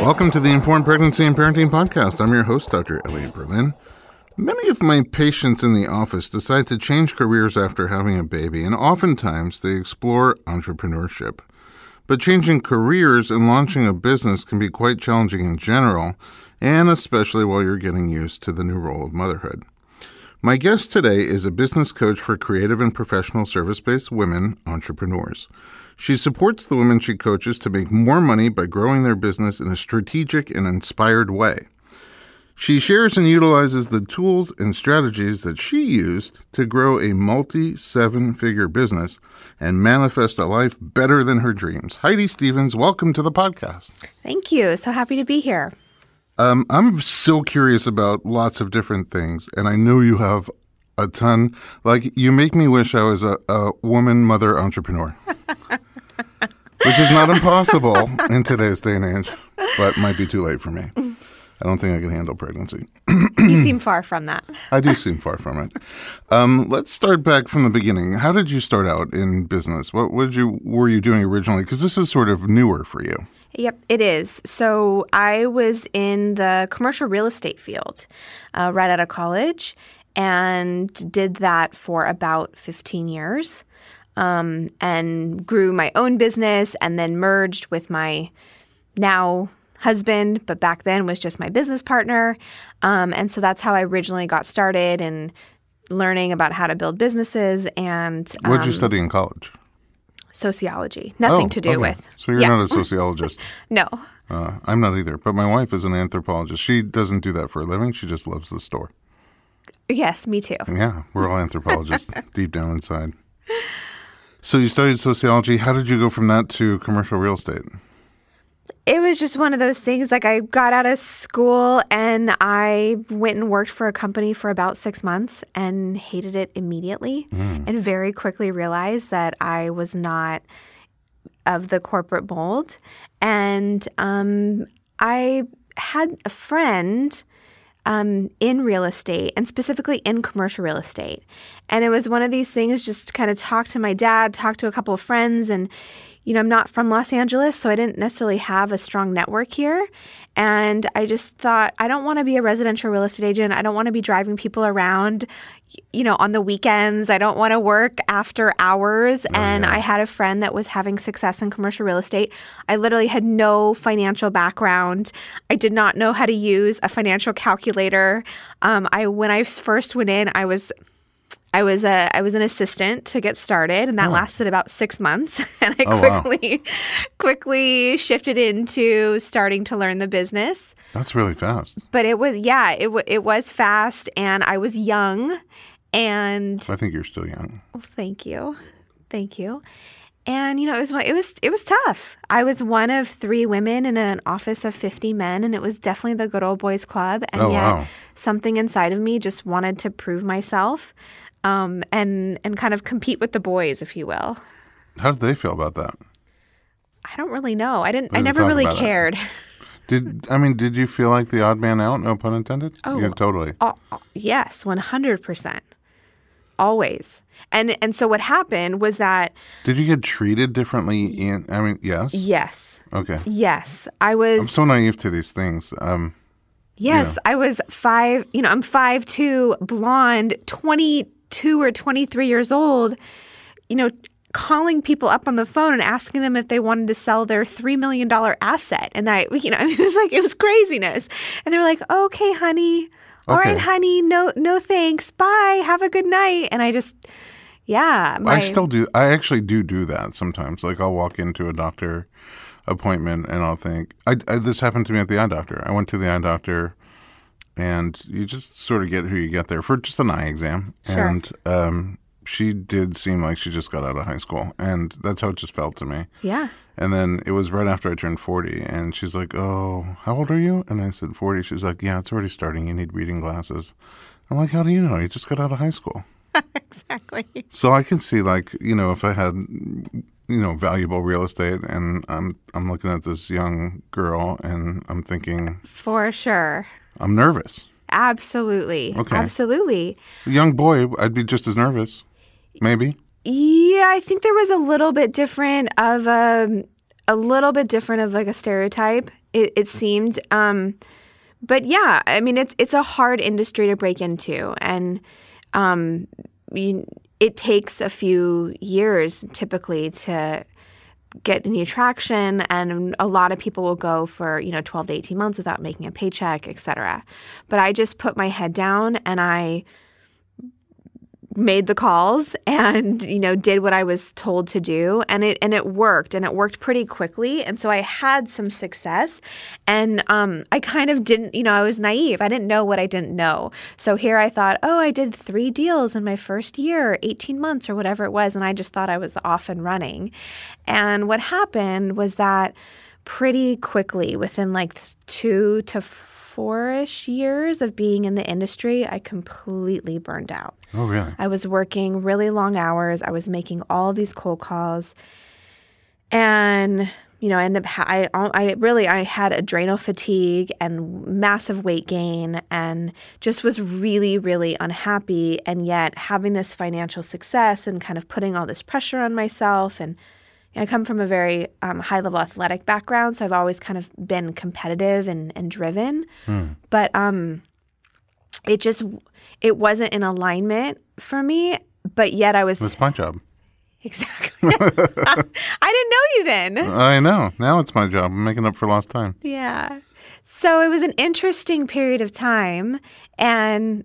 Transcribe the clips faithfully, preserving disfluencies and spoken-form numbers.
Welcome to the Informed Pregnancy and Parenting Podcast. I'm your host, Doctor Elliot Berlin. Many of my patients in the office decide to change careers after having a baby, and oftentimes they explore entrepreneurship. But changing careers and launching a business can be quite challenging in general, and especially while you're getting used to the new role of motherhood. My guest today is a business coach for creative and professional service-based women entrepreneurs. She supports the women she coaches to make more money by growing their business in a strategic and inspired way. She shares and utilizes the tools and strategies that she used to grow a multi-seven-figure business and manifest a life better than her dreams. Heidi Stevens, welcome to the podcast. Thank you. So happy to be here. Um, I'm so curious about lots of different things, and I know you have a ton. Like, you make me wish I was a, a woman mother entrepreneur, which is not impossible in today's day and age, but might be too late for me. I don't think I can handle pregnancy. You seem far from that. I do seem far from it. Um, let's start back from the beginning. How did you start out in business? What, what did you were you doing originally? Because this is sort of newer for you. Yep, it is. So I was in the commercial real estate field uh, right out of college and did that for about fifteen years um, and grew my own business and then merged with my now husband, but back then was just my business partner. Um, and so that's how I originally got started in learning about how to build businesses. And um, what did you study in college? Sociology. Nothing oh, to do okay. with. So you're yeah. not a sociologist. No. Uh, I'm not either. But my wife is an anthropologist. She doesn't do that for a living. She just loves the store. Yes, me too. Yeah, we're all anthropologists deep down inside. So you studied sociology. How did you go from that to commercial real estate? It was just one of those things. Like, I got out of school and I went and worked for a company for about six months and hated it immediately mm. and very quickly realized that I was not of the corporate mold. And um, I had a friend um, in real estate and specifically in commercial real estate. And it was one of these things, just kind of talk to my dad, talk to a couple of friends, and you know, I'm not from Los Angeles, so I didn't necessarily have a strong network here. And I just thought, I don't want to be a residential real estate agent. I don't want to be driving people around, you know, on the weekends. I don't want to work after hours. Oh, and yeah. I had a friend that was having success in commercial real estate. I literally had no financial background. I did not know how to use a financial calculator. Um, I when I first went in, I was I was a I was an assistant to get started, and that oh. lasted about six months. And I oh, quickly wow. quickly shifted into starting to learn the business. That's really fast. But it was yeah, it w- it was fast, and I was young, and I think you're still young. Oh, thank you, thank you. And you know, it was it was it was tough. I was one of three women in an office of fifty men, and it was definitely the good old boys club. And oh, yet, wow. something inside of me just wanted to prove myself. Um, and and kind of compete with the boys, if you will. How did they feel about that? I don't really know. I didn't. I never really cared. It? Did I mean? Did you feel like the odd man out? No pun intended. Oh, yeah, totally. Uh, yes, one hundred percent. Always. And and so what happened was that. Did you get treated differently? In I mean, yes. Yes. Okay. Yes, I was. I'm so naive to these things. Um, yes, you know. I was five. You know, I'm five two, blonde, twenty. two or twenty-three years old, you know, calling people up on the phone and asking them if they wanted to sell their three million dollars asset. And I, you know, it was like, it was craziness. And they were like, okay, honey. All okay. right, honey. No, no, thanks. Bye. Have a good night. And I just, yeah. My, I still do. I actually do do that sometimes. Like, I'll walk into a doctor appointment and I'll think, I, I this happened to me at the eye doctor. I went to the eye doctor. And you just sort of get who you get there for just an eye exam. Sure. And um, she did seem like she just got out of high school. And that's how it just felt to me. Yeah. And then it was right after I turned forty. And she's like, oh, how old are you? And I said forty. She's like, yeah, it's already starting. You need reading glasses. I'm like, how do you know? You just got out of high school. Exactly. So I can see, like, you know, if I had, you know, valuable real estate and I'm I'm looking at this young girl and I'm thinking. For sure. I'm nervous. Absolutely. Okay. Absolutely. A young boy, I'd be just as nervous. Maybe. Yeah, I think there was a little bit different of a, a little bit different of like a stereotype It, it seemed, um, but yeah, I mean, it's it's a hard industry to break into, and um, you, it takes a few years typically to get any traction, and a lot of people will go for, you know, twelve to eighteen months without making a paycheck, et cetera. But I just put my head down and I made the calls and, you know, did what I was told to do, and it and it worked, and it worked pretty quickly. And so I had some success, and um, I kind of didn't, you know, I was naive. I didn't know what I didn't know. So here I thought, oh, I did three deals in my first year, eighteen months or whatever it was, and I just thought I was off and running. And what happened was that pretty quickly, within like two to four-ish years of being in the industry, I completely burned out. Oh, really? I was working really long hours. I was making all these cold calls. And, you know, I ended up, ha- I, I really, I had adrenal fatigue and massive weight gain and just was really, really unhappy. And yet having this financial success and kind of putting all this pressure on myself. And I come from a very um, high-level athletic background, so I've always kind of been competitive and, and driven. Hmm. But um, it just, it wasn't in alignment for me, but yet I was... That's my job. Exactly. I didn't know you then. I know. Now it's my job. I'm making up for lost time. Yeah. So it was an interesting period of time, and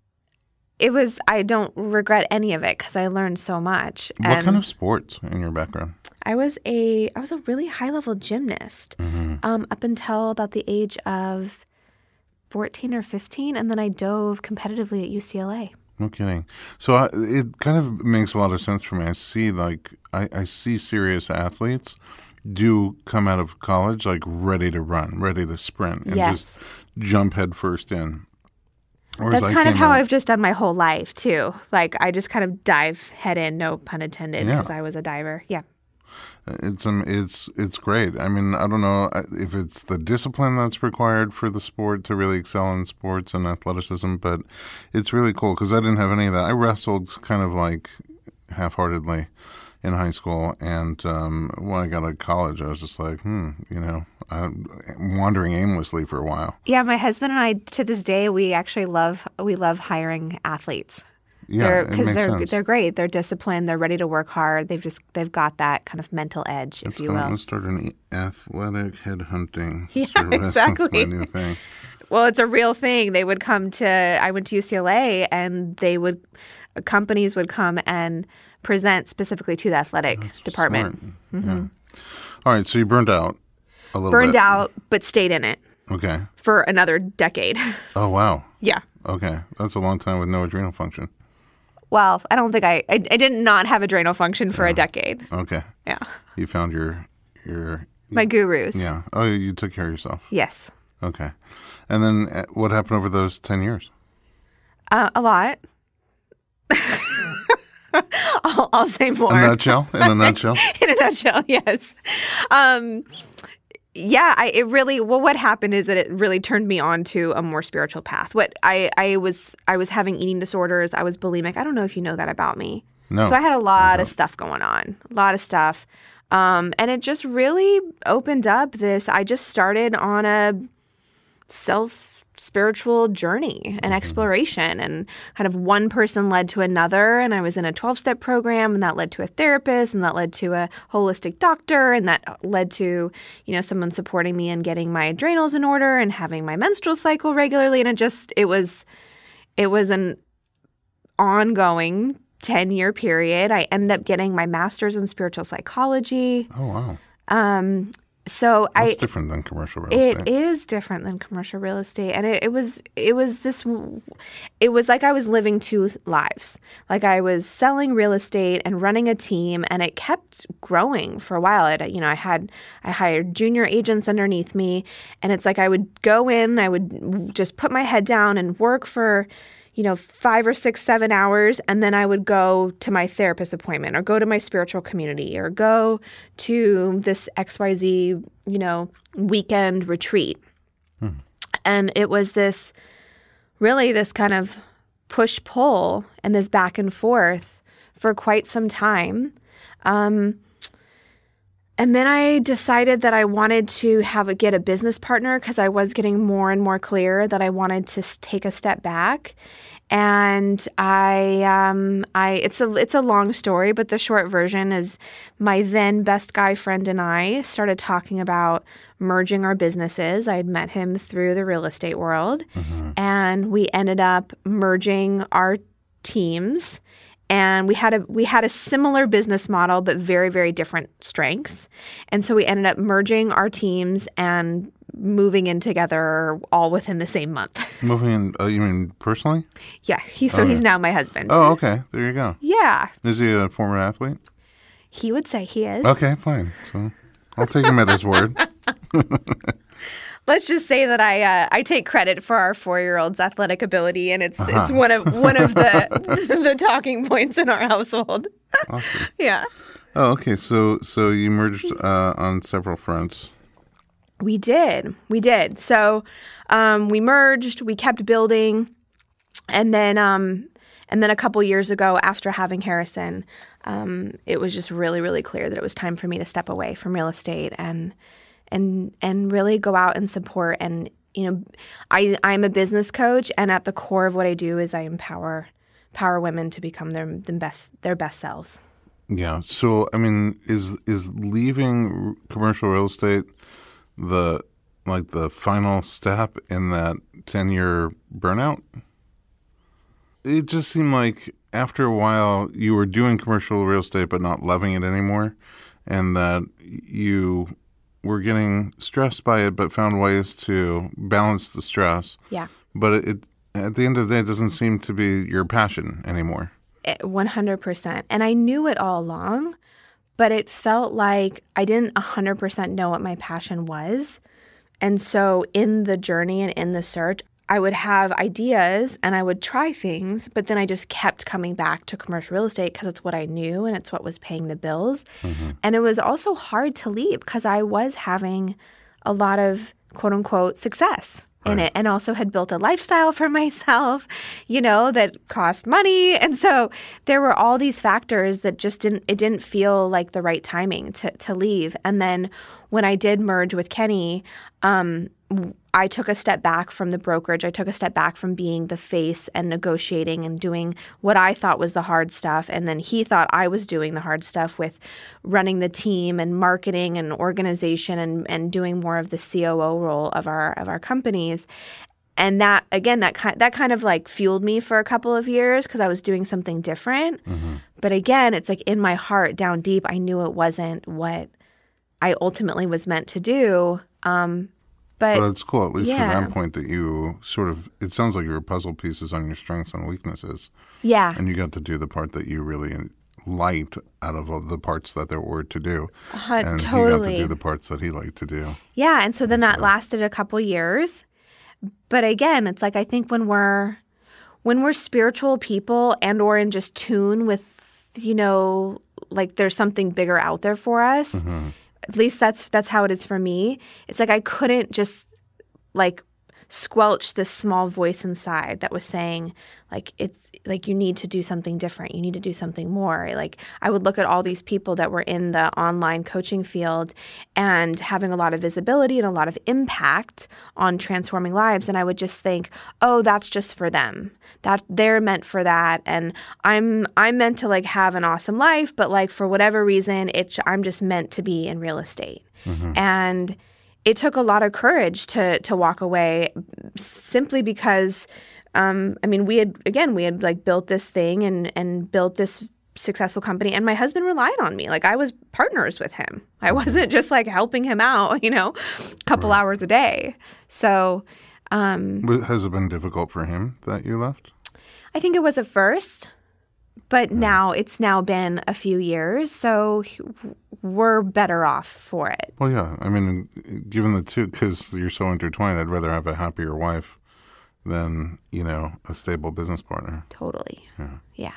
it was, I don't regret any of it because I learned so much. What and kind of sports in your background? I was a I was a really high level gymnast mm-hmm. um, up until about the age of fourteen or fifteen, and then I dove competitively at U C L A. No kidding. So I, it kind of makes a lot of sense for me. I see like I, I see serious athletes do come out of college like ready to run, ready to sprint, and yes. just jump headfirst in. Whereas That's I kind of how out, I've just done my whole life too. Like I just kind of dive head in, no pun intended, because yeah. I was a diver. Yeah. It's um, it's it's great. I mean, I don't know if it's the discipline that's required for the sport to really excel in sports and athleticism, but it's really cool because I didn't have any of that. I wrestled kind of like half-heartedly in high school, and um, when I got to college, I was just like, hmm, you know, I'm wandering aimlessly for a while. Yeah, my husband and I, to this day, we actually love we love hiring athletes. Yeah, because they're, they're sense. they're great. They're disciplined. They're ready to work hard. They've just they've got that kind of mental edge, if it's you will. Let's start an athletic headhunting yeah, service. exactly. That's my new thing. Well, it's a real thing. They would come to. I went to U C L A, and they would companies would come and present specifically to the athletic That's department. Mm-hmm. Yeah. All right, so you burned out a little burned bit. Burned out, but stayed in it. Okay. For another decade. Oh wow. Yeah. Okay, that's a long time with no adrenal function. Well, I don't think I, I, I did not have adrenal function for oh. a decade. Okay. Yeah. You found your, your... My gurus. Yeah. Oh, you took care of yourself. Yes. Okay. And then what happened over those ten years? Uh, a lot. I'll, I'll say more. In a nutshell? In a nutshell? In a nutshell, yes. Um, yeah, I, it really, well, what happened is that it really turned me on to a more spiritual path. What I, I was, I was having eating disorders. I was bulimic. I don't know if you know that about me. No. So I had a lot of stuff going on, a lot of stuff. Um, and it just really opened up this, I just started on a self spiritual journey and mm-hmm. exploration, and kind of one person led to another, and I was in a twelve-step program, and that led to a therapist, and that led to a holistic doctor, and that led to, you know, someone supporting me in getting my adrenals in order and having my menstrual cycle regularly, and it just it was it was an ongoing ten-year period. I ended up getting my master's in spiritual psychology. Oh wow. Um So That's I, different than commercial real estate. It is different than commercial real estate, and it, it was it was this. It was like I was living two lives. Like I was selling real estate and running a team, and it kept growing for a while. It, you know, I had I hired junior agents underneath me, and it's like I would go in, I would just put my head down and work for, you know, five or six, seven hours, and then I would go to my therapist appointment or go to my spiritual community or go to this X Y Z, you know, weekend retreat. Hmm. And it was this, really this kind of push-pull and this back and forth for quite some time. Um, And then I decided that I wanted to have a, get a business partner because I was getting more and more clear that I wanted to s- take a step back. And I, um, I, it's a, it's a long story, but the short version is my then best guy friend and I started talking about merging our businesses. I had met him through the real estate world, mm-hmm. and we ended up merging our teams. And we had a we had a similar business model, but very, very different strengths. And so we ended up merging our teams and moving in together all within the same month. Moving in, uh, you mean personally? Yeah. He, so okay. he's now my husband. Oh, okay. There you go. Yeah. Is he a former athlete? He would say he is. Okay, fine. So I'll take him at his word. Let's just say that I uh, I take credit for our four-year-old's athletic ability, and it's uh-huh. it's one of one of the the talking points in our household. Awesome. Yeah. Oh, okay. So so you merged uh, on several fronts. We did. We did. So um, we merged. We kept building, and then um, and then a couple years ago, after having Harrison, um, it was just really really clear that it was time for me to step away from real estate and. and and really go out and support. And, you know, I, I'm a business coach, and at the core of what I do is I empower empower women to become their the best their best selves. Yeah. So, I mean, is is leaving commercial real estate the like the final step in that ten-year burnout? It just seemed like after a while you were doing commercial real estate but not loving it anymore, and that you were getting stressed by it, but found ways to balance the stress. Yeah. But it, it at the end of the day, it doesn't seem to be your passion anymore. one hundred percent. And I knew it all along, but it felt like I didn't one hundred percent know what my passion was. And so in the journey and in the search, I would have ideas and I would try things, but then I just kept coming back to commercial real estate because it's what I knew and it's what was paying the bills. Mm-hmm. And it was also hard to leave because I was having a lot of quote unquote success right. in it, and also had built a lifestyle for myself, you know, that cost money. And so there were all these factors that just didn't, it didn't feel like the right timing to, to leave. And then when I did merge with Kenny, um, I took a step back from the brokerage. I took a step back from being the face and negotiating and doing what I thought was the hard stuff. And then he thought I was doing the hard stuff with running the team and marketing and organization and, and doing more of the C O O role of our of our companies. And that, again, that kind, that kind of like fueled me for a couple of years because I was doing something different. Mm-hmm. But again, it's like in my heart, down deep, I knew it wasn't what I ultimately was meant to do. Um, But well, it's cool, at least yeah. from that point, that you sort of, it sounds like you were puzzle pieces on your strengths and weaknesses. Yeah. And you got to do the part that you really liked out of all the parts that there were to do. Uh, and totally. he got to do the parts that he liked to do. Yeah. And so then that so. lasted a couple years. But again, it's like I think when we're when we're spiritual people and or in just tune with, you know, like there's something bigger out there for us. Mm-hmm. At least that's that's how it is for me. It's like I couldn't just like squelch this small voice inside that was saying like it's like you need to do something different. You need to do something more. Like I would look at all these people that were in the online coaching field and having a lot of visibility and a lot of impact on transforming lives, and I would just think, "Oh, that's just for them. That they're meant for that, and I'm I'm meant to like have an awesome life, but like for whatever reason, it I'm just meant to be in real estate." Mm-hmm. And it took a lot of courage to to walk away, simply because, um, I mean, we had again we had like built this thing and and built this successful company, and my husband relied on me. Like I was partners with him. I wasn't just like helping him out, you know, a couple right. hours a day. So, um, has it been difficult for him that you left? I think it was at first, but yeah. now it's now been a few years, so we're better off for it. Well, yeah. I mean, given the two, because you're so intertwined, I'd rather have a happier wife than, you know, a stable business partner. Totally. Yeah. Yeah.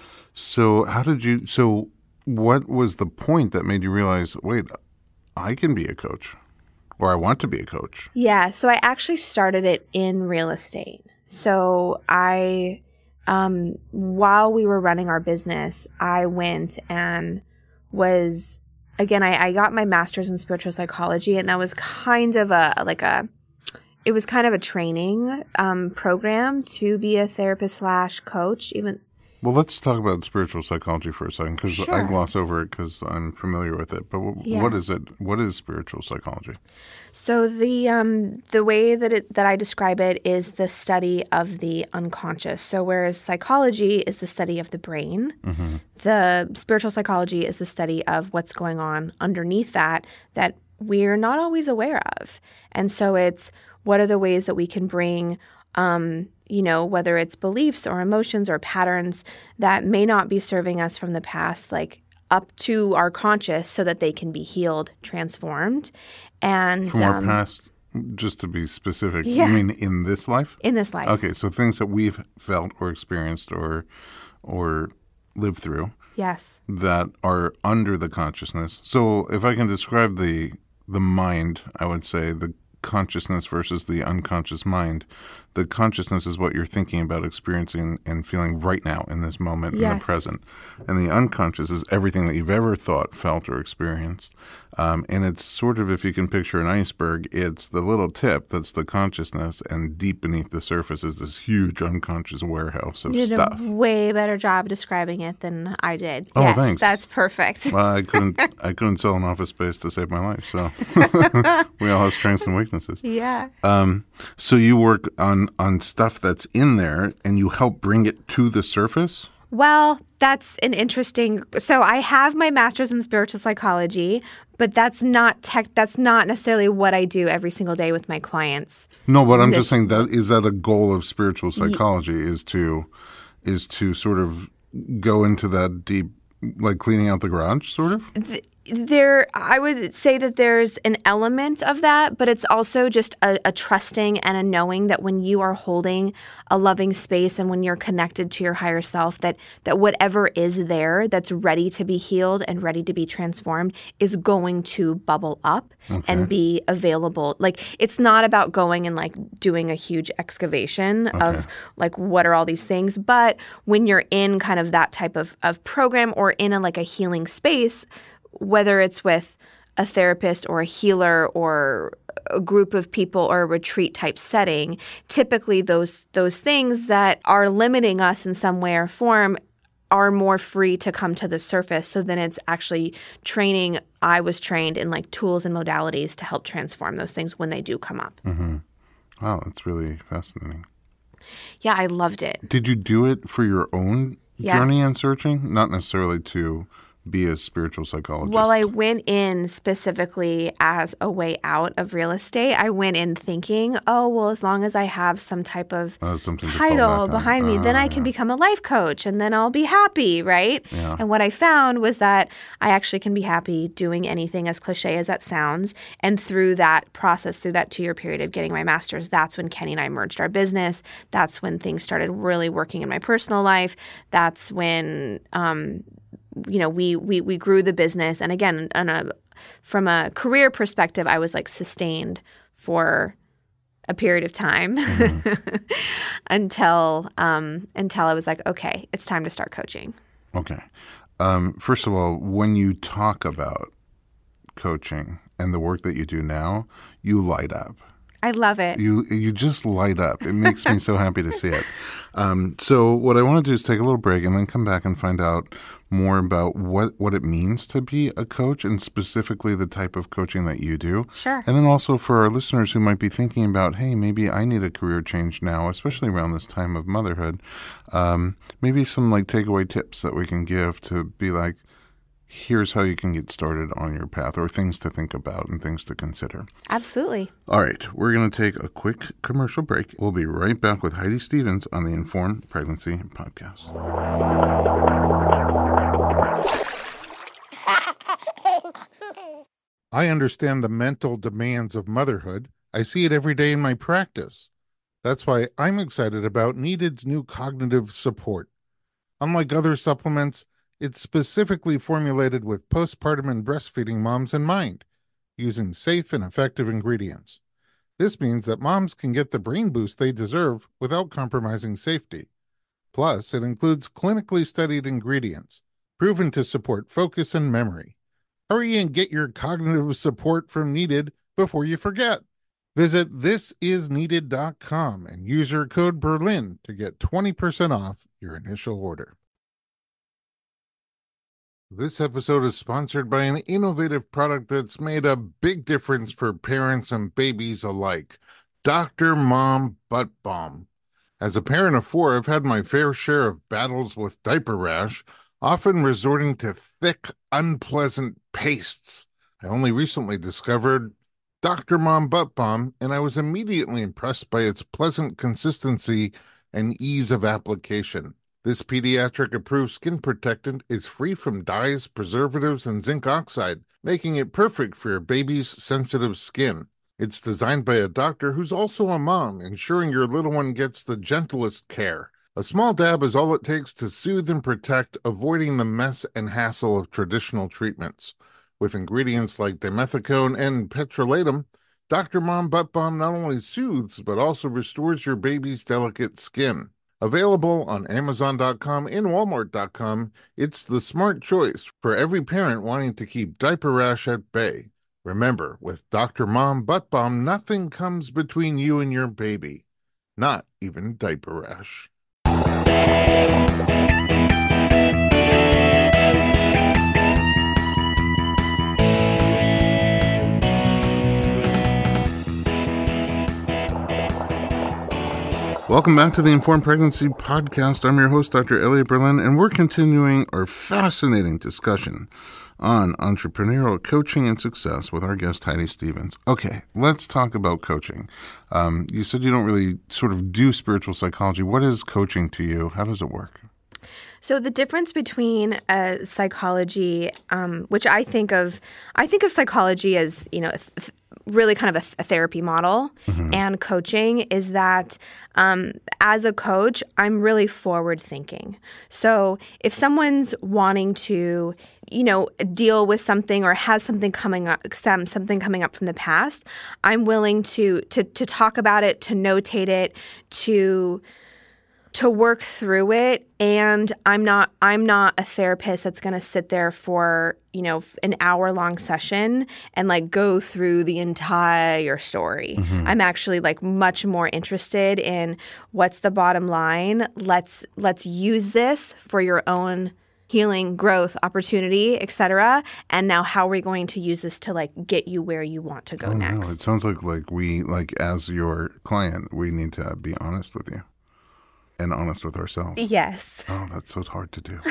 So how did you, so what was the point that made you realize, wait, I can be a coach, or I want to be a coach? Yeah. So I actually started it in real estate. So I... Um, while we were running our business, I went and was again, I, I got my master's in spiritual psychology, and that was kind of a like a it was kind of a training um, program to be a therapist slash coach. Even Well, let's talk about spiritual psychology for a second, because Sure. I gloss over it because I'm familiar with it. But w- Yeah. what is it? What is spiritual psychology? So the um, the way that it that I describe it is the study of the unconscious. So whereas psychology is the study of the brain, Mm-hmm. the spiritual psychology is the study of what's going on underneath that that we're not always aware of. And so it's what are the ways that we can bring um, you know, whether it's beliefs or emotions or patterns that may not be serving us from the past, like up to our conscious so that they can be healed, transformed. And From our um, past, just to be specific, Yeah. you mean in this life? in this life. Okay, so things that we've felt or experienced or or lived through Yes. that are under the consciousness. So if I can describe the the mind, I would say the consciousness versus the unconscious mind. The consciousness is what you're thinking about, experiencing, and feeling right now in this moment, in Yes. the present. And the unconscious is everything that you've ever thought, felt, or experienced. Um, and it's sort of, if you can picture an iceberg, it's the little tip that's the consciousness, and deep beneath the surface is this huge unconscious warehouse of You did stuff. a way better job describing it than I did. Oh, yes, thanks. That's perfect. Well, I couldn't. I couldn't sell an office space to save my life. So we all have strengths and weaknesses. Yeah. Um, so you work on on stuff that's in there, and you help bring it to the surface. Well, that's an interesting. So I have my master's in spiritual psychology, but that's not tech. That's not necessarily what I do every single day with my clients. No, but I'm This- just saying that is that a goal of spiritual psychology is to is to sort of go into that deep, like cleaning out the garage, sort of. There, I would say that there's an element of that, but it's also just a, a trusting and a knowing that when you are holding a loving space and when you're connected to your higher self, that that whatever is there that's ready to be healed and ready to be transformed is going to bubble up and be available. Like it's not about going and like doing a huge excavation of like what are all these things, but when you're in kind of that type of, of program or in a like a healing space, whether it's with a therapist or a healer or a group of people or a retreat type setting, typically those those things that are limiting us in some way or form are more free to come to the surface. So then it's actually training. I was trained in like tools and modalities to help transform those things when they do come up. Mm-hmm. Wow, that's really fascinating. Yeah, I loved it. Did you do it for your own Yes. journey and searching, not necessarily to be a spiritual psychologist? Well, I went in specifically as a way out of real estate. I went in thinking, oh, well, as long as I have some type of Uh, something to fall title back on. behind me, then Ah, I can yeah. become a life coach and then I'll be happy, right? Yeah. And what I found was that I actually can be happy doing anything, as cliche as that sounds. And through that process, through that two-year period of getting my master's, that's when Kenny and I merged our business. That's when things started really working in my personal life. That's when um, you know, we we we grew the business, and again, on a from a career perspective, I was like sustained for a period of time Mm-hmm. until um, until I was like, okay, it's time to start coaching. Okay. Um, first of all, when you talk about coaching and the work that you do now, you light up. I love it. You you just light up. It makes me so happy to see it. Um, so what I want to do is take a little break and then come back and find out more about what, what it means to be a coach and specifically the type of coaching that you do. Sure. And then also for our listeners who might be thinking about, hey, maybe I need a career change now, especially around this time of motherhood. Um, maybe some like takeaway tips that we can give to be like, here's how you can get started on your path, or things to think about and things to consider. Absolutely. All right, we're going to take a quick commercial break. We'll be right back with Heidi Stevens on the Informed Pregnancy Podcast. I understand the mental demands of motherhood. I see it every day in my practice. That's why I'm excited about Needed's new cognitive support. Unlike other supplements, it's specifically formulated with postpartum and breastfeeding moms in mind, using safe and effective ingredients. This means that moms can get the brain boost they deserve without compromising safety. Plus, it includes clinically studied ingredients, proven to support focus and memory. Hurry and get your cognitive support from Needed before you forget. Visit this is needed dot com and use your code Berlin to get twenty percent off your initial order. This episode is sponsored by an innovative product that's made a big difference for parents and babies alike, Doctor Mom Butt Balm. As a parent of four, I've had my fair share of battles with diaper rash, often resorting to thick, unpleasant pastes. I only recently discovered Doctor Mom Butt Balm, and I was immediately impressed by its pleasant consistency and ease of application. This pediatric-approved skin protectant is free from dyes, preservatives, and zinc oxide, making it perfect for your baby's sensitive skin. It's designed by a doctor who's also a mom, ensuring your little one gets the gentlest care. A small dab is all it takes to soothe and protect, avoiding the mess and hassle of traditional treatments. With ingredients like dimethicone and petrolatum, Doctor Mom Butt Balm not only soothes, but also restores your baby's delicate skin. Available on Amazon dot com and Walmart dot com, it's the smart choice for every parent wanting to keep diaper rash at bay. Remember, with Doctor Mom Butt Balm, nothing comes between you and your baby. Not even diaper rash. Welcome back to the Informed Pregnancy Podcast. I'm your host, Doctor Elliot Berlin, and we're continuing our fascinating discussion on entrepreneurial coaching and success with our guest, Heidi Stevens. Okay, let's talk about coaching. Um, you said you don't really sort of do spiritual psychology. What is coaching to you? How does it work? So the difference between uh, psychology, um, which I think of, I think of psychology as, you know, th- really kind of a, a therapy model, mm-hmm. and coaching is that um, as a coach, I'm really forward thinking. So if someone's wanting to, you know, deal with something or has something coming up, some, something coming up from the past, I'm willing to to to talk about it, to notate it, to to work through it. And I'm not I'm not a therapist that's going to sit there for, you know, an hour long session and like go through the entire story. Mm-hmm. I'm actually like much more interested in what's the bottom line. Let's let's use this for your own healing, growth, opportunity, et cetera. And now how are we going to use this to like get you where you want to go oh, next? No. It sounds like like we like as your client, we need to be honest with you. And honest with ourselves. Yes. Oh, that's so hard to do.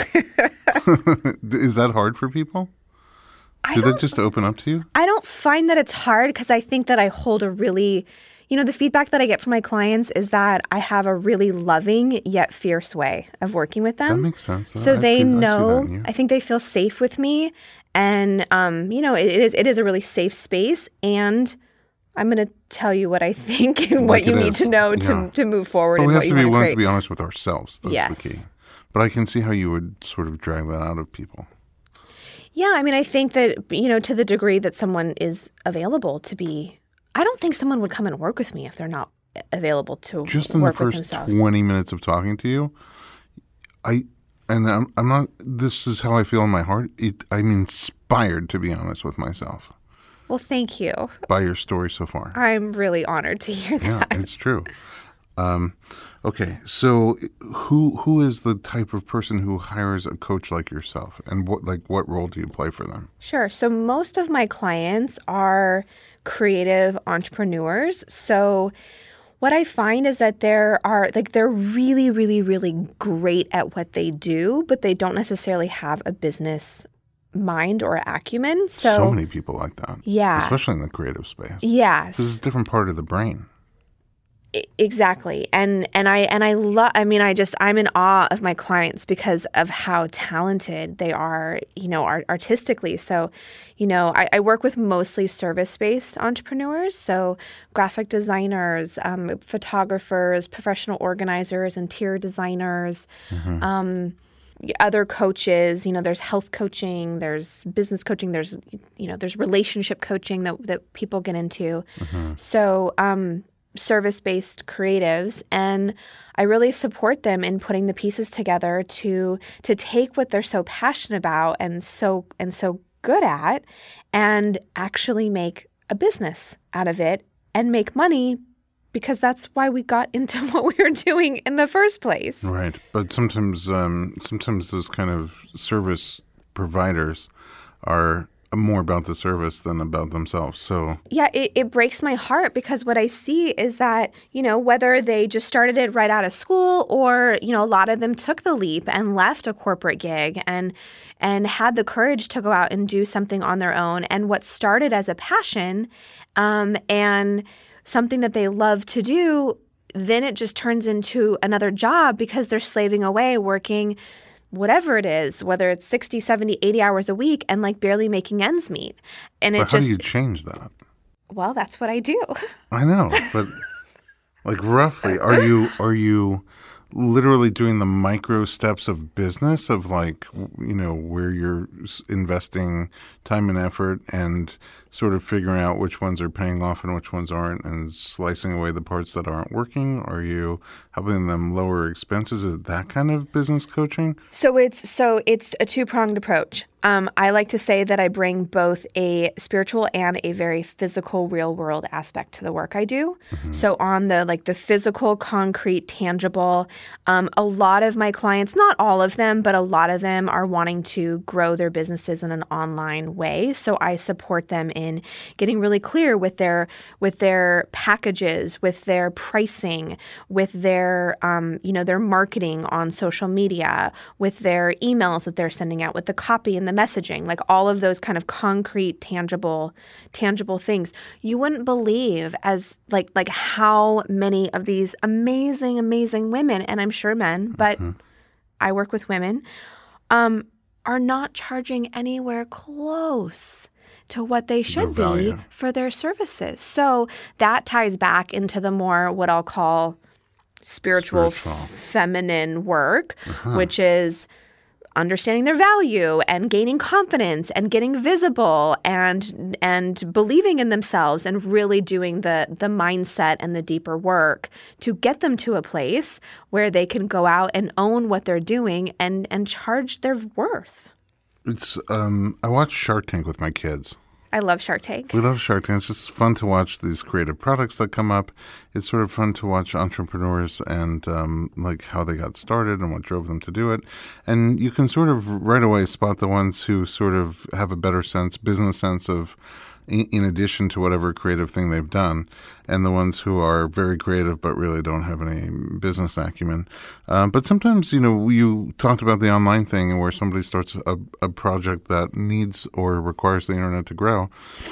Is that hard for people? I Do they just open up to you? I don't find that it's hard because I think that I hold a really, you know, the feedback that I get from my clients is that I have a really loving yet fierce way of working with them. That makes sense. So I they feel, know, I, I think they feel safe with me. And, um, you know, it, it is it is a really safe space. And I'm going to tell you what I think and like what you need is. to know to, yeah. to move forward. Well, and we have what to you be willing create. to be honest with ourselves. That's yes. the key. But I can see how you would sort of drag that out of people. Yeah, I mean, I think that, you know, to the degree that someone is available to be, I don't think someone would come and work with me if they're not available to Just in work the with first themselves. twenty minutes of talking to you, I, and I'm, I'm not, this is how I feel in my heart. It, I'm inspired to be honest with myself. Well, thank you. By your story so far. I'm really honored to hear that. Yeah, it's true. Um, okay, so who who is the type of person who hires a coach like yourself, and what like what role do you play for them? Sure. So most of my clients are creative entrepreneurs. So what I find is that there are like they're really, really, really great at what they do, but they don't necessarily have a business mind or acumen. So, so many people like that. Yeah. Especially in the creative space. Yes. This is a different part of the brain. Exactly. And and I and I love I mean I just I'm in awe of my clients because of how talented they are, you know, art- artistically. So, you know, I, I work with mostly service-based entrepreneurs, so graphic designers, um, photographers, professional organizers, interior designers, mm-hmm. um, other coaches. You know, there's health coaching, there's business coaching, there's you know, there's relationship coaching that that people get into. Mm-hmm. So, um service-based creatives, and I really support them in putting the pieces together to to take what they're so passionate about and so and so good at and actually make a business out of it and make money, because that's why we got into what we were doing in the first place. Right. But sometimes um, sometimes those kind of service providers are more about the service than about themselves. So yeah, it, it breaks my heart, because what I see is that, you know, whether they just started it right out of school, or, you know, a lot of them took the leap and left a corporate gig and and had the courage to go out and do something on their own. And what started as a passion um, and something that they love to do, then it just turns into another job, because they're slaving away working whatever it is, whether it's sixty, seventy, eighty hours a week, and like barely making ends meet. And it but how just, do you change that? Well, that's what I do. I know, but like roughly, are you are you literally doing the micro steps of business of like, you know, where you're investing time and effort and sort of figuring out which ones are paying off and which ones aren't, and slicing away the parts that aren't working? Are you helping them lower expenses? Is it that kind of business coaching? So it's so it's a two-pronged approach. Um, I like to say that I bring both a spiritual and a very physical, real-world aspect to the work I do. Mm-hmm. So on the like the physical, concrete, tangible, um, a lot of my clients, not all of them, but a lot of them are wanting to grow their businesses in an online way. So I support them in getting really clear with their with their packages, with their pricing, with their um, you know their marketing on social media, with their emails that they're sending out, with the copy and the messaging, like all of those kind of concrete, tangible, tangible things. You wouldn't believe as like like how many of these amazing, amazing women, and I'm sure men, but mm-hmm. I work with women, um, are not charging anywhere close to what they should be for their services. So that ties back into the more what I'll call spiritual, spiritual. feminine work, uh-huh. which is understanding their value and gaining confidence and getting visible and and believing in themselves and really doing the the mindset and the deeper work to get them to a place where they can go out and own what they're doing and and charge their worth. It's um I watch Shark Tank with my kids. I love Shark Tank. We love Shark Tank. It's just fun to watch these creative products that come up. It's sort of fun to watch entrepreneurs and um, like how they got started and what drove them to do it. And you can sort of right away spot the ones who sort of have a better sense, business sense of, in addition to whatever creative thing they've done, and the ones who are very creative but really don't have any business acumen. Um, but sometimes, you know, you talked about the online thing and where somebody starts a, a project that needs or requires the internet to grow,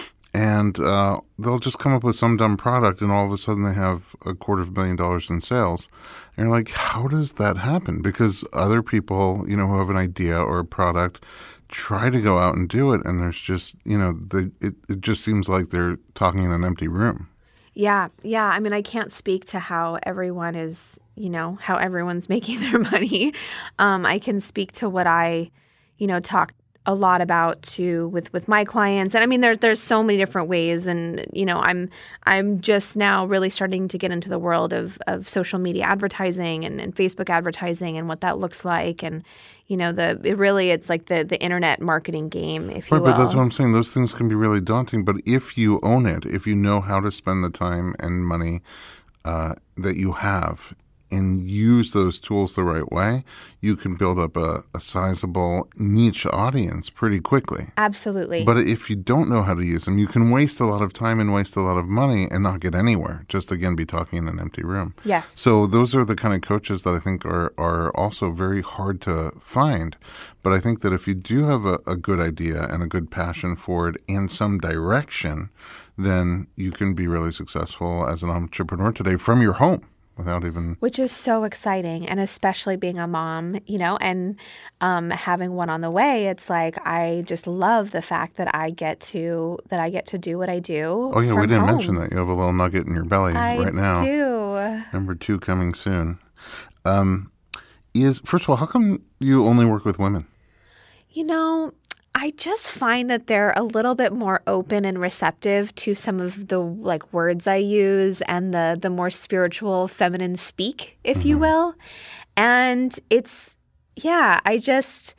and uh, they'll just come up with some dumb product, and all of a sudden they have a quarter of a million dollars in sales. And you're like, how does that happen? Because other people, you know, who have an idea or a product try to go out and do it, and there's just, you know, the, it, it just seems like they're talking in an empty room. Yeah, yeah. I mean, I can't speak to how everyone is, you know, how everyone's making their money. Um, I can speak to what I, you know, talk a lot about too with, with my clients. And I mean, there's there's so many different ways. And, you know, I'm I'm just now really starting to get into the world of, of social media advertising and, and Facebook advertising and what that looks like. And, you know, the it really it's like the, the internet marketing game, if you right, will. But that's what I'm saying. Those things can be really daunting. But if you own it, if you know how to spend the time and money uh, that you have and use those tools the right way, you can build up a, a sizable niche audience pretty quickly. Absolutely. But if you don't know how to use them, you can waste a lot of time and waste a lot of money and not get anywhere. Just, again, be talking in an empty room. Yes. So those are the kind of coaches that I think are, are also very hard to find. But I think that if you do have a, a good idea and a good passion for it and some direction, then you can be really successful as an entrepreneur today from your home. Without even, which is so exciting, and especially being a mom, you know, and um, having one on the way. It's like I just love the fact that I get to that I get to do what I do. Oh yeah, we didn't home. mention that you have a little nugget in your belly I right now. I do. Number two coming soon. Um, is first of all, how come you only work with women? You know, I just find that they're a little bit more open and receptive to some of the like words I use and the the more spiritual feminine speak, if mm-hmm. you will. And it's, yeah, I just,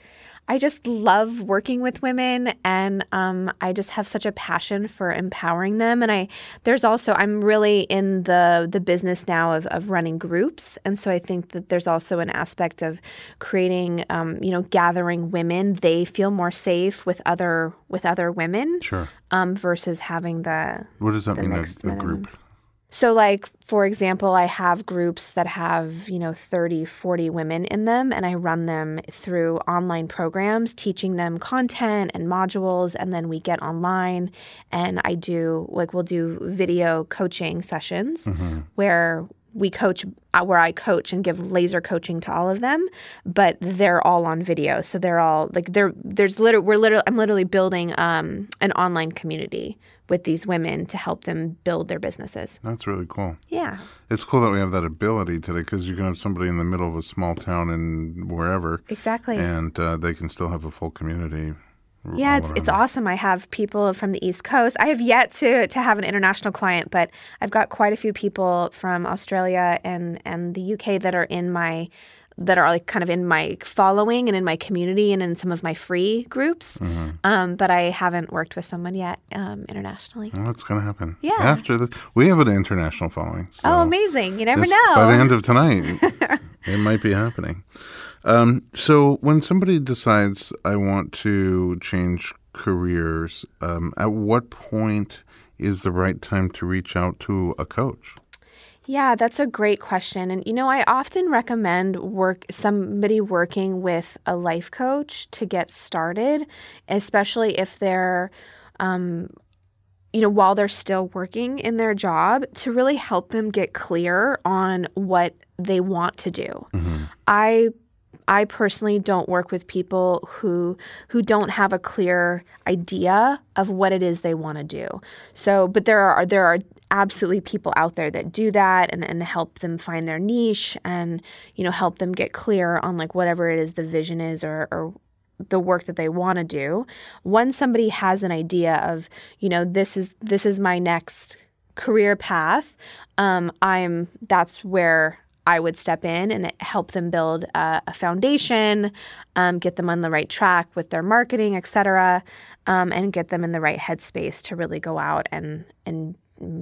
I just love working with women, and um, I just have such a passion for empowering them. And I there's also I'm really in the the business now of of running groups, and so I think that there's also an aspect of creating, um, you know, gathering women. They feel more safe with other with other women, Sure. um, versus having the What does that the mean, a, mixed a men and group? women. So like, for example, I have groups that have, you know, thirty, forty women in them, and I run them through online programs, teaching them content and modules. And then we get online and I do, like, we'll do video coaching sessions Mm-hmm. where we coach, uh, where I coach and give laser coaching to all of them, but they're all on video. So they're all like, they're, there's literally, we're literally, I'm literally building um, an online community with these women to help them build their businesses. That's really cool. Yeah. It's cool that we have that ability today, because you can have somebody in the middle of a small town in wherever, Exactly. and uh, they can still have a full community. Yeah, all it's it's around. awesome. I have people from the East Coast. I have yet to to have an international client, but I've got quite a few people from Australia and and the U K that are in my that are like kind of in my following and in my community and in some of my free groups. Mm-hmm. Um, but I haven't worked with someone yet um, internationally. Well, it's going to happen. Yeah. After this, we have an international following. So Oh, amazing! You never this- know. By the end of tonight, it might be happening. Um, so when somebody decides, I want to change careers, um, at what point is the right time to reach out to a coach? Yeah, that's a great question. And, you know, I often recommend work somebody working with a life coach to get started, especially if they're, um, you know, while they're still working in their job, to really help them get clear on what they want to do. Mm-hmm. I I personally don't work with people who who don't have a clear idea of what it is they want to do. So, but there are there are absolutely people out there that do that and, and help them find their niche and, you know, help them get clear on like whatever it is the vision is or, or the work that they want to do. Once somebody has an idea of, you know, this is this is my next career path, um, I'm that's where I would step in and help them build a, a foundation, um, get them on the right track with their marketing, et cetera, um, and get them in the right headspace to really go out and and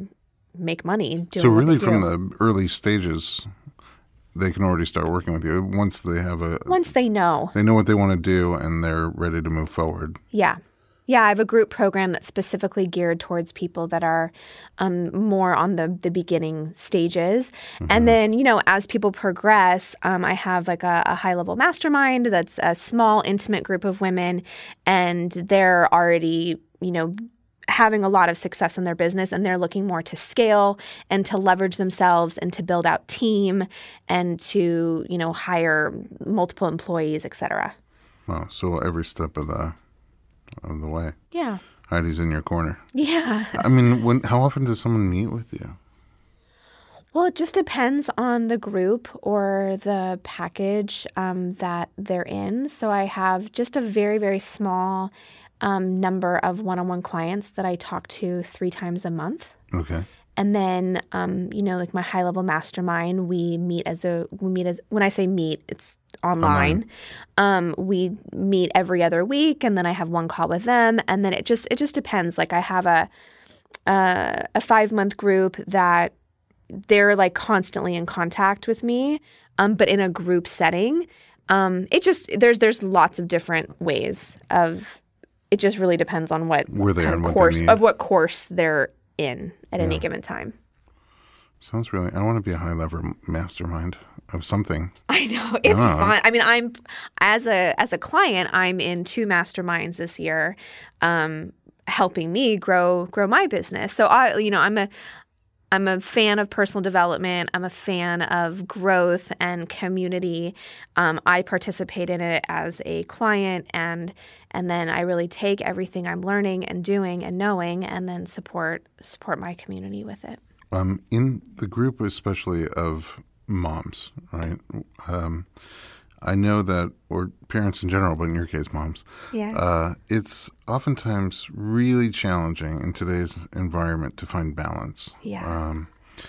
make money doing So what really they from do. the early stages, they can already start working with you once they have a Once they know. they know what they want to do and they're ready to move forward. Yeah. Yeah, I have a group program that's specifically geared towards people that are um, more on the, the beginning stages. Mm-hmm. And then, you know, as people progress, um, I have like a, a high-level mastermind that's a small, intimate group of women, and they're already, you know, having a lot of success in their business, and they're looking more to scale and to leverage themselves and to build out team and to, you know, hire multiple employees, et cetera. Wow. So every step of the of the way. Yeah. Heidi's in your corner. Yeah. I mean, when how often does someone meet with you? Well, it just depends on the group or the package um, that they're in. So I have just a very, very small um, number of one-on-one clients that I talk to three times a month. Okay. And then, um, you know, like my high-level mastermind, we meet as a, we meet as, when I say meet, it's online. Um, we meet every other week, and then I have one call with them. And then it just, it just depends. Like I have a, a, a five-month group that they're like constantly in contact with me, um, but in a group setting. Um, it just, there's, there's lots of different ways of, it just really depends on what Where they kind are of and what they course, need. of what course they're in at Yeah. any given time. Sounds really. I want to be a high level mastermind of something. I know it's Yeah. fun. I mean, I'm as a as a client, I'm in two masterminds this year, um, helping me grow grow my business. So I, you know, I'm a I'm a fan of personal development. I'm a fan of growth and community. Um, I participate in it as a client, and and then I really take everything I'm learning and doing and knowing, and then support support my community with it. Um, in the group, especially of moms, right? Um, I know that, or parents in general, but in your case, moms. Yeah. Uh, it's oftentimes really challenging in today's environment to find balance. Yeah. Um,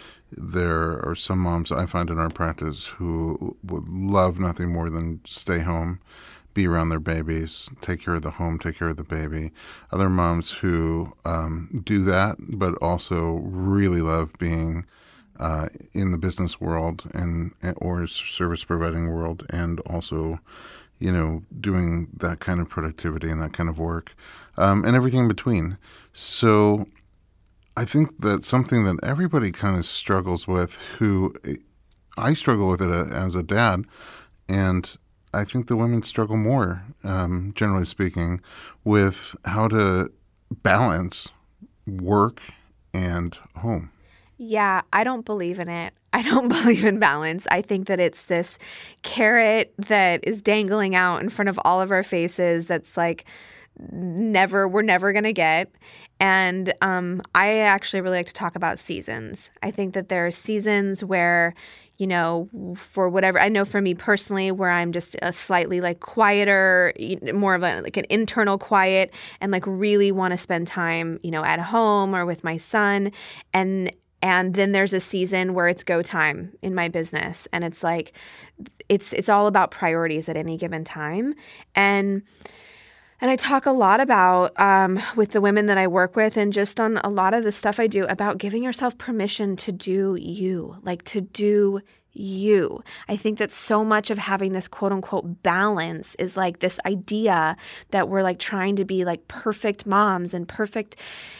there are some moms I find in our practice who would love nothing more than stay home, be around their babies, take care of the home, take care of the baby. Other moms who um, do that, but also really love being uh, in the business world and or service providing world, and also, you know, doing that kind of productivity and that kind of work, um, and everything in between. So I think that's something that everybody kind of struggles with. Who I struggle with it as a dad, and I think the women struggle more, um, generally speaking, with how to balance work and home. Yeah, I don't believe in it. I don't believe in balance. I think that it's this carrot that is dangling out in front of all of our faces that's like never, we're never going to get. And um, I actually really like to talk about seasons. I think that there are seasons where, you know, for whatever, I know for me personally, where I'm just a slightly like quieter, more of a, like an internal quiet, and like really want to spend time, you know, at home or with my son. And And then there's a season where it's go time in my business. And it's like, it's it's all about priorities at any given time. And and I talk a lot about, um, with the women that I work with and just on a lot of the stuff I do, about giving yourself permission to do you, like to do you. I think that so much of having this quote unquote balance is like this idea that we're like trying to be like perfect moms and perfect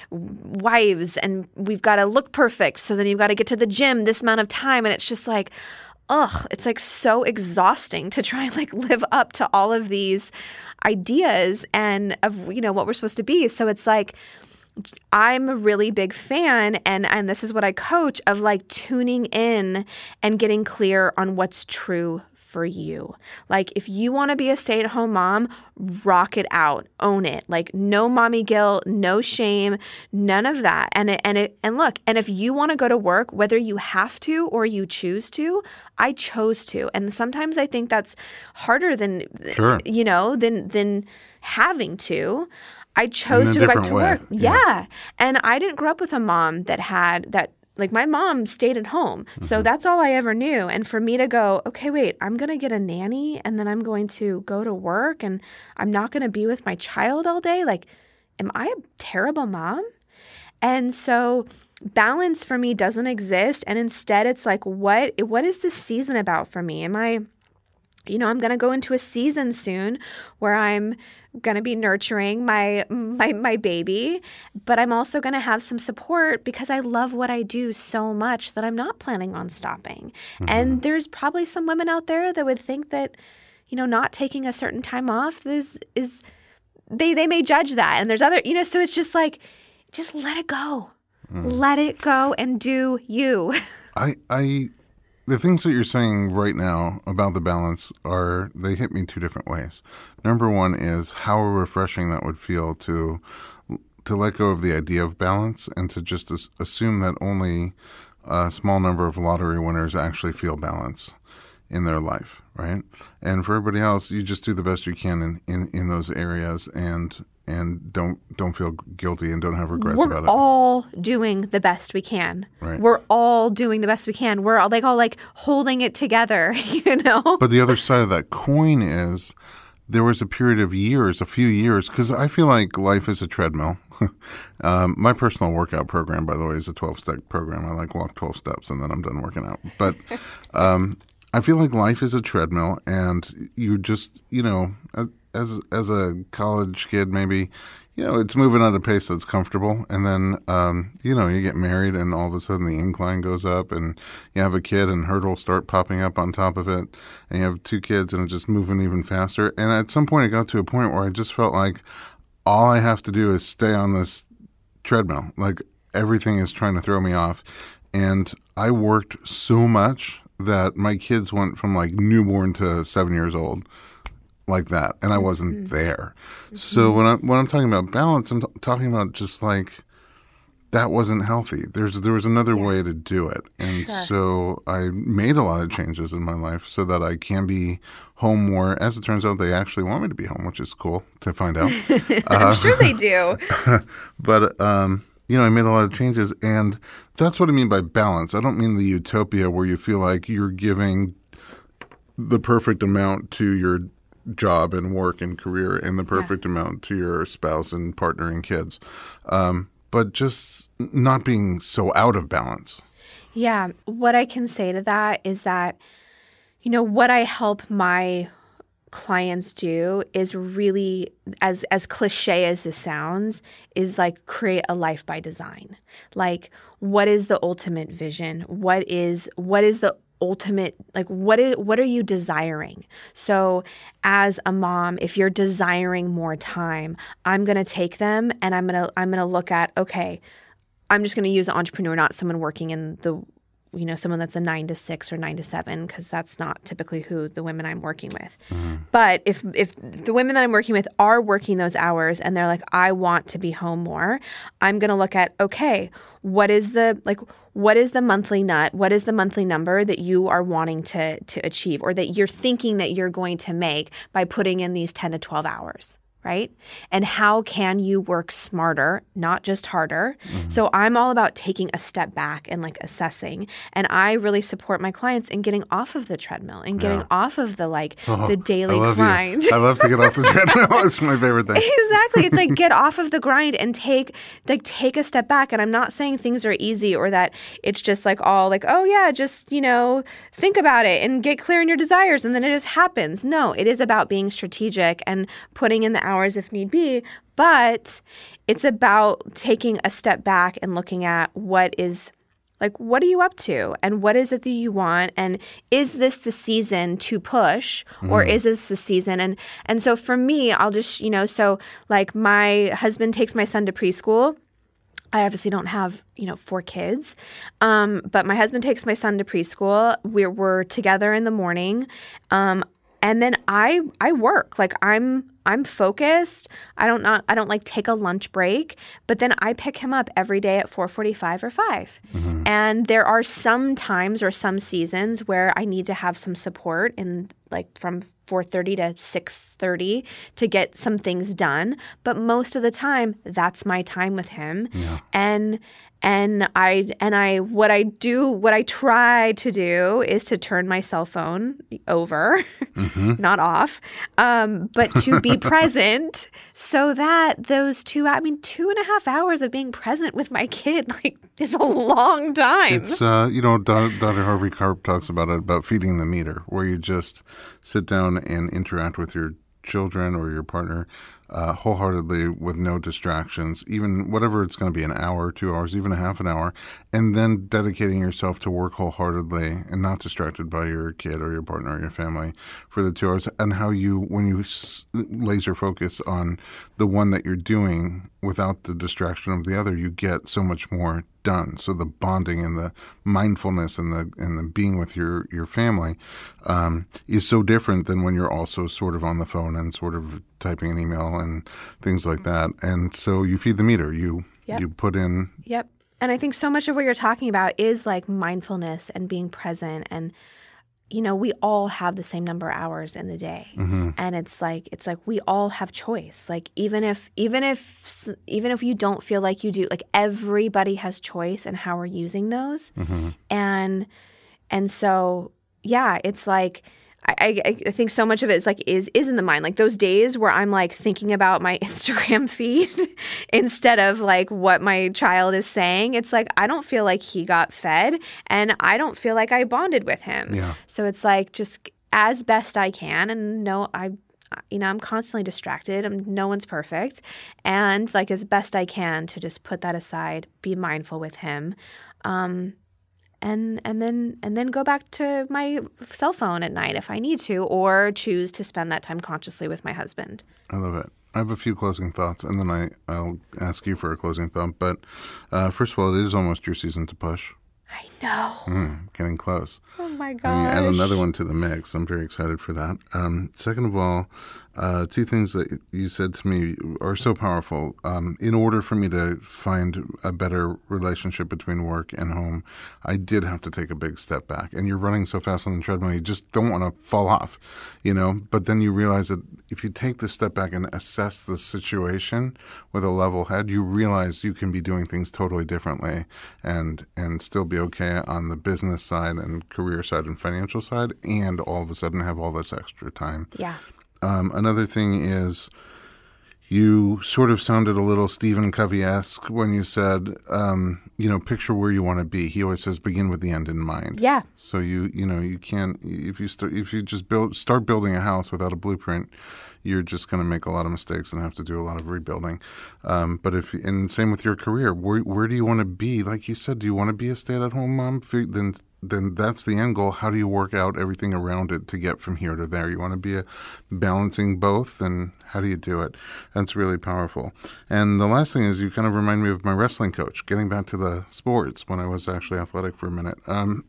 wives, and we've got to look perfect. So then you've got to get to the gym this amount of time. And it's just like, ugh, it's like so exhausting to try and like live up to all of these ideas and of, you know, what we're supposed to be. So it's like, I'm a really big fan, and, and this is what I coach, of like tuning in and getting clear on what's true for you. Like if you want to be a stay-at-home mom, rock it out, own it. Like no mommy guilt, no shame, none of that. And it, and it, and look, and if you want to go to work, whether you have to or you choose to, I chose to. And sometimes I think that's harder than, sure. you know, than than having to. I chose to go back to way. work. Yeah. yeah. And I didn't grow up with a mom that had that. Like my mom stayed at home. Mm-hmm. So that's all I ever knew. And for me to go, okay, wait, I'm going to get a nanny and then I'm going to go to work and I'm not going to be with my child all day. Like, am I a terrible mom? And so balance for me doesn't exist. And instead it's like, what, what is this season about for me? Am I, you know, I'm going to go into a season soon where I'm going to be nurturing my my my baby, but I'm also going to have some support because I love what I do so much that I'm not planning on stopping. Mm-hmm. And there's probably some women out there that would think that, you know, not taking a certain time off is is they they may judge that. And there's other, you know, so it's just like, just let it go. Mm. Let it go and do you. I I The things that you're saying right now about the balance are, they hit me two different ways. Number one is how refreshing that would feel to to let go of the idea of balance and to just as, assume that only a small number of lottery winners actually feel balance in their life, right? And for everybody else, you just do the best you can in, in, in those areas and and don't don't feel guilty and don't have regrets We're about it. We're all doing the best we can. Right. We're all doing the best we can. We're all like all like holding it together, you know? But the other side of that coin is there was a period of years, a few years, because I feel like life is a treadmill. um, my personal workout program, by the way, is a twelve-step program. I like walk twelve steps and then I'm done working out. But um, I feel like life is a treadmill and you just, you know, as as a college kid maybe, you know, it's moving at a pace that's comfortable. And then, um, you know, you get married and all of a sudden the incline goes up and you have a kid and hurdles start popping up on top of it. And you have two kids and it's just moving even faster. And at some point it got to a point where I just felt like all I have to do is stay on this treadmill. Like everything is trying to throw me off. And I worked so much that my kids went from like newborn to seven years old. Like that, and I wasn't mm-hmm. there. Mm-hmm. So when I when I'm talking about balance, I'm t- talking about just like that wasn't healthy. There's there was another yeah. way to do it, and sure. so I made a lot of changes in my life so that I can be home more. As it turns out, they actually want me to be home, which is cool to find out. I'm uh, sure they do. But um, you know, I made a lot of changes, and that's what I mean by balance. I don't mean the utopia where you feel like you're giving the perfect amount to your job and work and career and the perfect yeah. amount to your spouse and partner and kids. Um, but just not being so out of balance. Yeah. What I can say to that is that, you know, what I help my clients do is really, as as cliche as this sounds, is like create a life by design. Like, what is the ultimate vision? What is what is the ultimate, like, what is what are you desiring? So as a mom, if you're desiring more time, I'm going to take them and I'm going to I'm going to look at, okay, I'm just going to use an entrepreneur, not someone working in the, you know, someone that's a nine to six or nine to seven, because that's not typically who the women I'm working with. Mm-hmm. But if if the women that I'm working with are working those hours and they're like, I want to be home more, I'm going to look at, okay, what is the, like, what is the monthly nut? What is the monthly number that you are wanting to to achieve, or that you're thinking that you're going to make by putting in these ten to twelve hours? Right? And how can you work smarter, not just harder? Mm-hmm. So I'm all about taking a step back and like assessing. And I really support my clients in getting off of the treadmill and getting yeah. off of the like oh, the daily I love grind. You. I love to get off the treadmill. It's my favorite thing. Exactly. It's like get off of the grind and take like take a step back. And I'm not saying things are easy or that it's just like all like, oh yeah, just, you know, think about it and get clear on your desires and then it just happens. No, it is about being strategic and putting in the hours if need be, but it's about taking a step back and looking at what is, like, what are you up to and what is it that you want, and is this the season to push or mm. is this the season? And and so for me, I'll just, you know, so like my husband takes my son to preschool. I obviously don't have, you know, four kids, um, but my husband takes my son to preschool. We're, we're together in the morning. Um, And then I I work. Like I'm I'm focused. I don't not I don't like take a lunch break, but then I pick him up every day at four forty-five or five. Mm-hmm. And there are some times or some seasons where I need to have some support in like from four thirty to six thirty to get some things done, but most of the time that's my time with him. Yeah. And And I and I what I do what I try to do is to turn my cell phone over, mm-hmm. not off, um, but to be present so that those two I mean two and a half hours of being present with my kid like is a long time. It's uh, you know Doctor Harvey Karp talks about it about feeding the meter, where you just sit down and interact with your children or your partner uh, wholeheartedly with no distractions, even whatever it's going to be, an hour, two hours, even a half an hour, and then dedicating yourself to work wholeheartedly and not distracted by your kid or your partner or your family for the two hours. And how you, when you s- laser focus on the one that you're doing without the distraction of the other, you get so much more done. So the bonding and the mindfulness and the and the being with your your family um, is so different than when you're also sort of on the phone and sort of typing an email and things like that. And so you feed the meter. You yep. you put in. Yep. And I think so much of what you're talking about is like mindfulness and being present. And you know, we all have the same number of hours in the day. Mm-hmm. And it's like it's like we all have choice. Like even if even if even if you don't feel like you do, like everybody has choice in how we're using those. Mm-hmm. And and so yeah, it's like I, I, I think so much of it is like is is in the mind. Like those days where I'm like thinking about my Instagram feed instead of like what my child is saying. It's like I don't feel like he got fed, and I don't feel like I bonded with him. Yeah. So it's like just as best I can, and no, I, you know, I'm constantly distracted. I'm no one's perfect, and like as best I can to just put that aside, be mindful with him. Um, And and then and then go back to my cell phone at night if I need to, or choose to spend that time consciously with my husband. I love it. I have a few closing thoughts, and then I, I'll ask you for a closing thought. But uh, first of all, it is almost your season to push. I know. Mm, getting close. Oh, my gosh. And you add another one to the mix. I'm very excited for that. Um, second of all, uh, two things that you said to me are so powerful. Um, in order for me to find a better relationship between work and home, I did have to take a big step back. And you're running so fast on the treadmill, you just don't want to fall off, you know. But then you realize that if you take this step back and assess the situation with a level head, you realize you can be doing things totally differently and and still be okay on the business side and career side and financial side, and all of a sudden have all this extra time. Yeah. Um, another thing is you sort of sounded a little Stephen Covey-esque when you said, um, you know, picture where you want to be. He always says, begin with the end in mind. Yeah. So you, you know, you can't, if you start, if you just build, start building a house without a blueprint, you're just going to make a lot of mistakes and have to do a lot of rebuilding. Um, but if, and same with your career, where, where do you want to be? Like you said, do you want to be a stay-at-home mom? Then then that's the end goal. How do you work out everything around it to get from here to there? You want to be a balancing both, and how do you do it? That's really powerful. And the last thing is you kind of remind me of my wrestling coach, getting back to the sports when I was actually athletic for a minute. Um,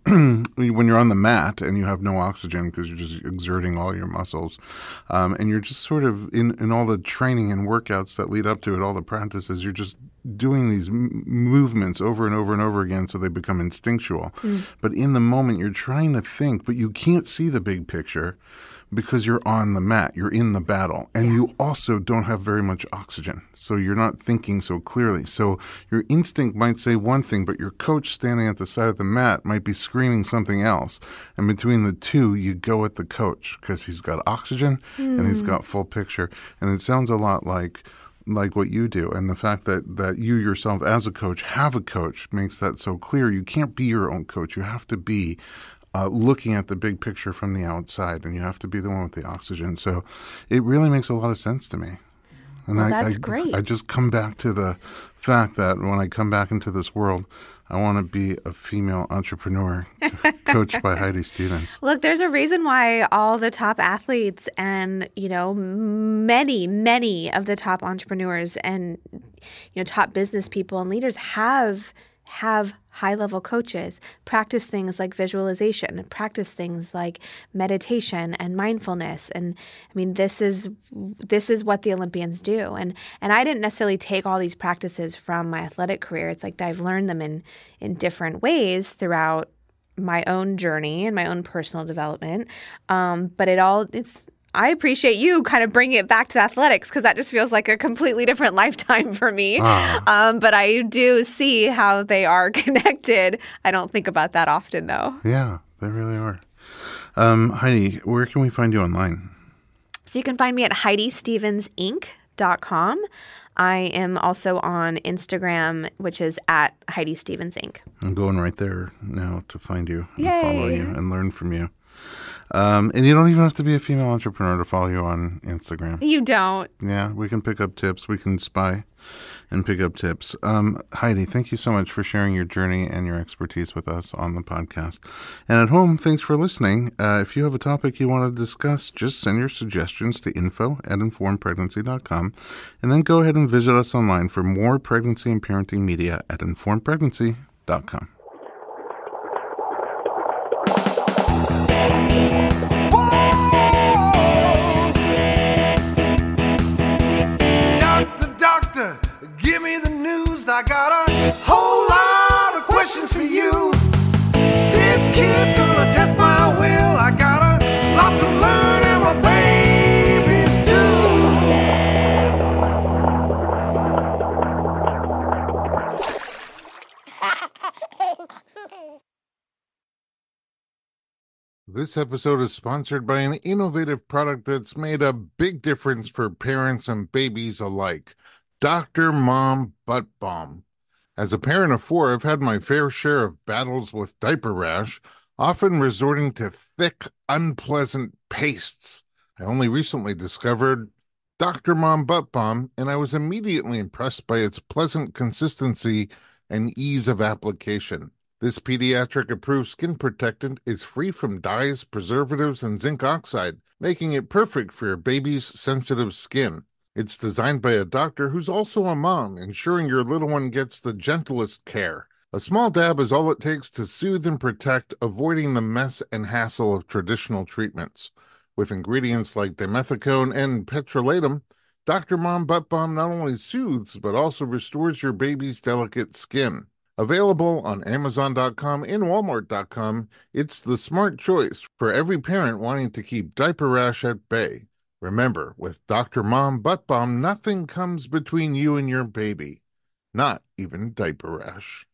when you're on the mat and you have no oxygen because you're just exerting all your muscles, um, and you're just sort of in, in all the training and workouts that lead up to it, all the practices, you're just doing these m- movements over and over and over again so they become instinctual. Mm. But in the moment, you're trying to think, but you can't see the big picture because you're on the mat, you're in the battle, and yeah. you also don't have very much oxygen. So you're not thinking so clearly. So your instinct might say one thing, but your coach standing at the side of the mat might be screaming something else. And between the two, you go with the coach because he's got oxygen mm. and he's got full picture. And it sounds a lot like like what you do. And the fact that, that you yourself as a coach have a coach makes that so clear. You can't be your own coach. You have to be Uh, looking at the big picture from the outside, and you have to be the one with the oxygen. So it really makes a lot of sense to me. And well, I, that's I, great. I just come back to the fact that when I come back into this world, I want to be a female entrepreneur coached by Heidi Stevens. Look, there's a reason why all the top athletes and, you know, many, many of the top entrepreneurs and, you know, top business people and leaders have have high-level coaches, practice things like visualization, practice things like meditation and mindfulness. And I mean, this is this is what the Olympians do. And and I didn't necessarily take all these practices from my athletic career. It's like I've learned them in in different ways throughout my own journey and my own personal development. Um, but it all it's I appreciate you kind of bringing it back to athletics because that just feels like a completely different lifetime for me. Uh. Um, but I do see how they are connected. I don't think about that often, though. Yeah, they really are. Um, Heidi, where can we find you online? So you can find me at Heidi Stevens Inc dot com. I am also on Instagram, which is at Heidi Stevens Incorporated. I'm going right there now to find you and Yay. follow you and learn from you. Um, and you don't even have to be a female entrepreneur to follow you on Instagram. You don't. Yeah, we can pick up tips. We can spy and pick up tips. Um, Heidi, thank you so much for sharing your journey and your expertise with us on the podcast. And at home, thanks for listening. Uh, if you have a topic you want to discuss, just send your suggestions to info at informed pregnancy dot com. And then go ahead and visit us online for more pregnancy and parenting media at informed pregnancy dot com. Give me the news, I got a whole lot of questions for you. This kid's gonna test my will, I got a lot to learn and my babies do. This episode is sponsored by an innovative product that's made a big difference for parents and babies alike. Doctor Mom Butt Balm. As a parent of four, I've had my fair share of battles with diaper rash, often resorting to thick, unpleasant pastes. I only recently discovered Doctor Mom Butt Balm, and I was immediately impressed by its pleasant consistency and ease of application. This pediatric-approved skin protectant is free from dyes, preservatives, and zinc oxide, making it perfect for your baby's sensitive skin. It's designed by a doctor who's also a mom, ensuring your little one gets the gentlest care. A small dab is all it takes to soothe and protect, avoiding the mess and hassle of traditional treatments. With ingredients like dimethicone and petrolatum, Doctor Mom Butt Balm not only soothes, but also restores your baby's delicate skin. Available on Amazon dot com and Walmart dot com, it's the smart choice for every parent wanting to keep diaper rash at bay. Remember, with Doctor Mom Butt Balm, nothing comes between you and your baby, not even diaper rash.